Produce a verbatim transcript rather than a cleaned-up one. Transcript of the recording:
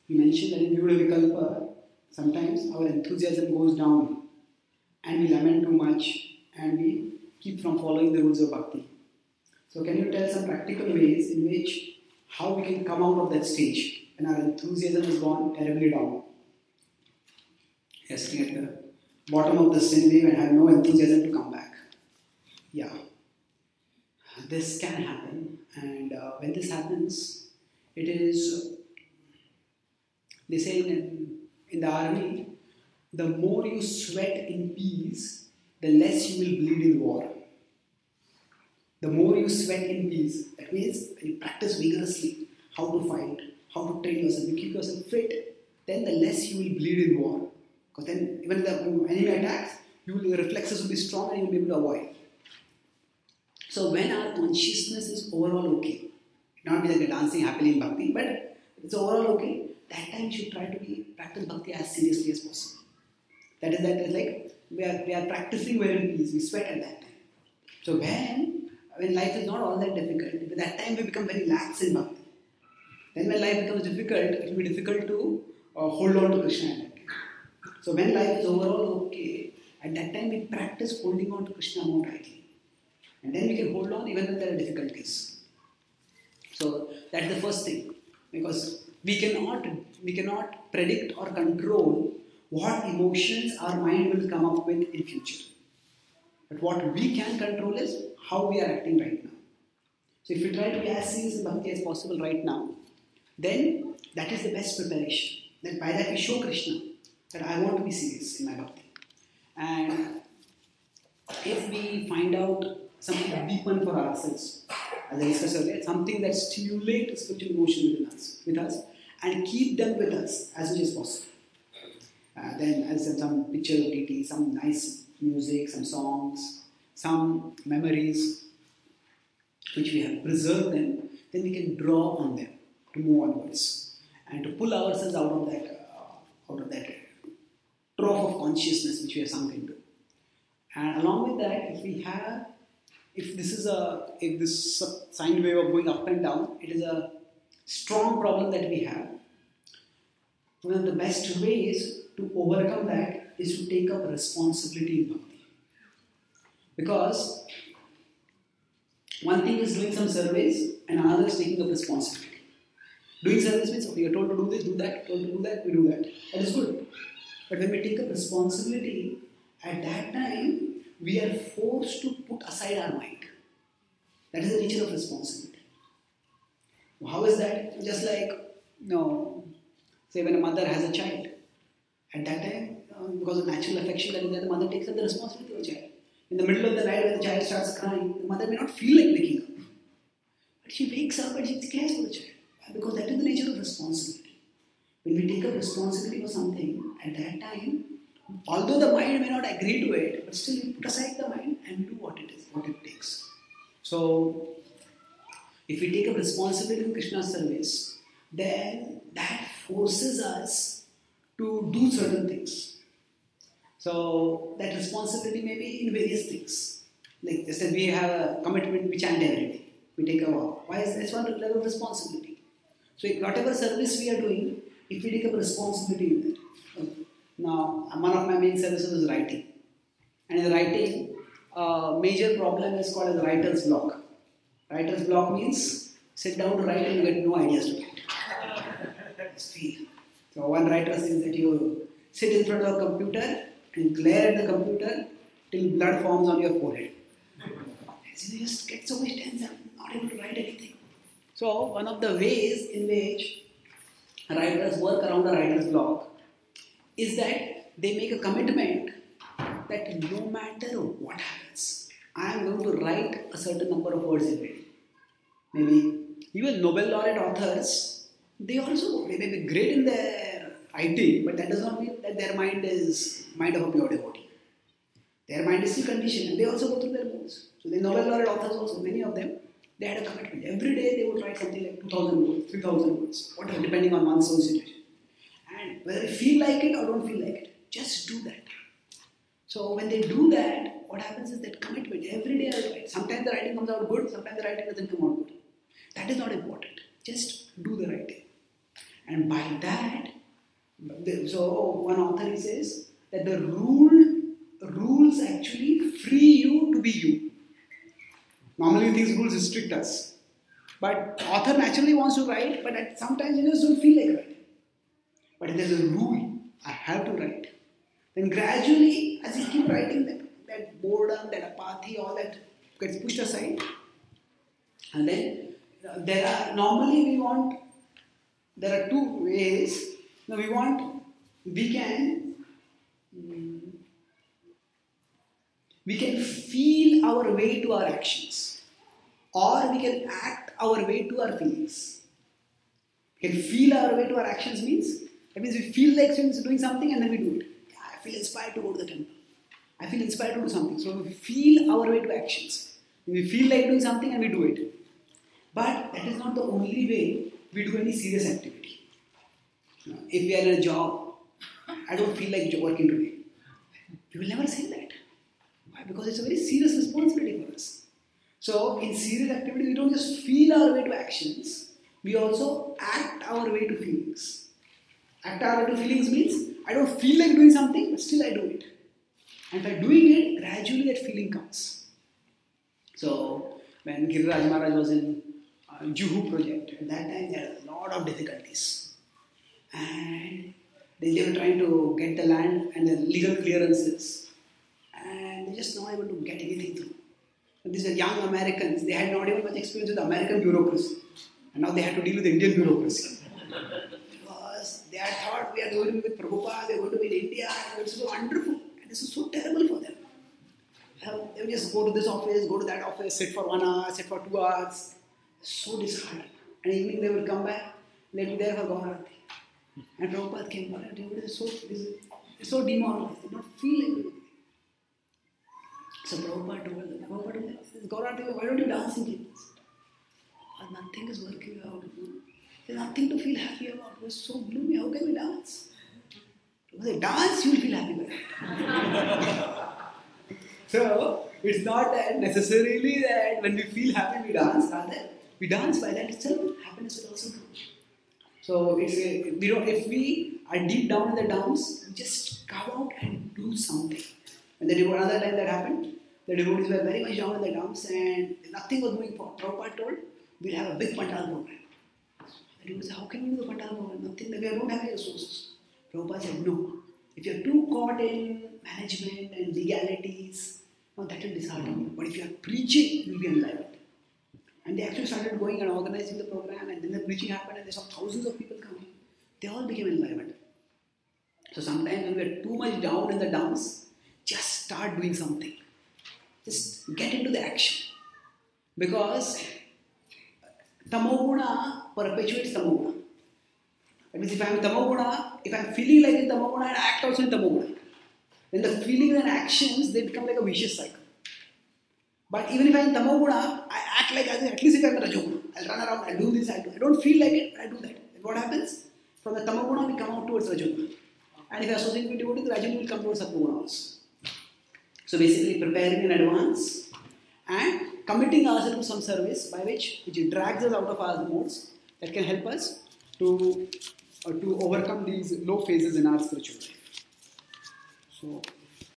You mentioned that in Vyuda Vikalpa, sometimes our enthusiasm goes down and we lament too much and we keep from following the rules of bhakti. So can you tell some practical ways in which how we can come out of that stage when our enthusiasm has gone terribly down? Yes, at the bottom of the sin wave and have no enthusiasm to come back. Yeah, this can happen, and uh, when this happens, it is, they say in, in the army, the more you sweat in peace, the less you will bleed in war. The more you sweat in peace, that means you practice vigorously how to fight, how to train yourself, you keep yourself fit, then the less you will bleed in war. Because then, even the enemy attacks, you will, your reflexes will be strong and you will be able to avoid. So, when our consciousness is overall okay, not be like a dancing happily in bhakti, but it's overall okay, that time you should try to be practice bhakti as seriously as possible. That is, that is like we are, we are practicing well in peace, we sweat at that time. So, when, when life is not all that difficult, at that time we become very lax in bhakti. Then, when life becomes difficult, it will be difficult to uh, hold on to Krishna at that time. So when life is overall okay, at that time we practice holding on to Krishna more tightly. And then we can hold on even when there are difficulties. So that's the first thing. Because we cannot, we cannot predict or control what emotions our mind will come up with in future. But what we can control is how we are acting right now. So if we try to be as serious in bhakti as possible right now, then that is the best preparation. Then by that we show Krishna that I want to be serious in my bhakti. And if we find out something to deepen for ourselves, as I discussed earlier, something that stimulates spiritual emotion within us, with us, and keep them with us as much as possible. Uh, then, as I said, some picture of D T, some nice music, some songs, some memories, which we have preserved them, then we can draw on them to move onwards and to pull ourselves out of that, uh, out of that trough of consciousness which we have sunk into. And along with that, if we have, if this is a, if this sine wave of going up and down, it is a strong problem that we have. One of the best ways to overcome that is to take up responsibility in bhakti. Because one thing is doing some service and another is taking up responsibility. Doing service means, okay, you're told to do this, do that, told to do that, we do that. That is good. But when we take up responsibility, at that time, we are forced to put aside our mind. That is the nature of responsibility. How is that? Just like, you know, say when a mother has a child, at that time, uh, because of natural affection that is there, the mother takes up the responsibility of the child. In the middle of the night when the child starts crying, the mother may not feel like waking up. But she wakes up and she cares for the child. Because that is the nature of responsibility. When we take up responsibility for something, at that time, although the mind may not agree to it, but still we put aside the mind and do what it is, what it takes. So, if we take up responsibility in Krishna's service, then that forces us to do certain things. So, that responsibility may be in various things. Like just as we have a commitment, we chant every day. We take a vow. Why is this one level of responsibility? So, whatever service we are doing, if we take up responsibility in it. Now, one of my main services is writing. And in writing, a major problem is called as writer's block. Writer's block means sit down to write and you get no ideas to write. Just feel. So one writer says that you sit in front of a computer and glare at the computer till blood forms on your forehead. So you just get so much tense and not able to write anything. So one of the ways in which writers work around a writer's block is that they make a commitment that no matter what happens, I am going to write a certain number of words every day. Maybe even Nobel laureate authors, they also they may be great in their writing, but that does not mean that their mind is mind of a pure devotee. Their mind is still conditioned and they also go through their moods. So the Nobel laureate authors also, many of them, they had a commitment. Every day they would write something like two thousand words, three thousand words, whatever, depending on one's own situation. And whether they feel like it or don't feel like it, just do that. So when they do that, what happens is that commitment, every day I write. Sometimes the writing comes out good, sometimes the writing doesn't come out good. That is not important. Just do the writing. And by that, so one author he says that the rule rules actually free you to be you. Normally these rules restrict us. But author naturally wants to write, but at sometimes you just don't feel like writing. But if there's a rule, I have to write. Then gradually, as you keep writing, that, that boredom, that apathy, all that gets pushed aside. And then uh, there are, normally we want, there are two ways. Now we want, we can, mm, we can feel our way to our actions. Or we can act our way to our feelings. We can feel our way to our actions means, that means we feel like doing something and then we do it. I feel inspired to go to the temple. I feel inspired to do something. So we feel our way to actions. We feel like doing something and we do it. But that is not the only way we do any serious activity. If we are in a job, I don't feel like working today. We will never say that. Why? Because it's a very serious responsibility for us. So in serious activity, we don't just feel our way to actions. We also act our way to feelings. Act our way to feelings means I don't feel like doing something, but still I do it. And by doing it, gradually that feeling comes. So when Giriraj Maharaj was in uh, Juhu project, at that time there were a lot of difficulties. And they, they were trying to get the land and the legal clearances. And they just not able to get anything through. And these are young Americans, they had not even much experience with American bureaucracy. And now they had to deal with Indian bureaucracy. Because they had thought we are going to be with Prabhupada, we are going to be in India, and it's so wonderful. And this is so terrible for them. They would just go to this office, go to that office, sit for one hour, sit for two hours. So disheartening. And evening they would come back, they'd be there for Gaurarati. And Prabhupada came back and they were so, so demoralized, they don't feel like doing it. So Prabhupada told them, Prabhupada told them, Gaurarati, why don't you dance in class? Oh, nothing is working out. There's nothing to feel happy about. It was so gloomy. How can we dance? Because if dance, you will feel happy with it. So, it's not that necessarily that when we feel happy we dance, rather we dance by that itself, happiness will also come. So, it's a, we don't, if we are deep down in the dance, we just come out and do something. And then another time that happened, the devotees were very much down in the dumps and nothing was moving forward. Prabhupada told, we'll have a big Pandal program. The devotees said, how can we do the Pandal program? Nothing, we don't have any resources. Prabhupada said, no. If you're too caught in management and legalities, no, that will dishearten you. But if you're preaching, you'll be enlivened. And they actually started going and organizing the program, and then the preaching happened and they saw thousands of people coming. They all became enlivened. So sometimes when we're too much down in the dumps, just start doing something. Just get into the action. Because tamoguna perpetuates tamoguna. That means if I'm tamoguna, if I'm feeling like in tamoguna, I act also in tamoguna. Then the feelings and actions, they become like a vicious cycle. But even if I'm in tamoguna, I act like as if, at least if I'm in rajoguna. I'll run around, I'll do this, I'll do I don't feel like it, but I do that. And what happens? From the tamoguna, we come out towards rajoguna. And if I associate with devotees, the rajoguna will come towards sattva also. So basically preparing in advance and committing ourselves to some service by which which drags us out of our modes that can help us to, uh, to overcome these low phases in our spiritual life. So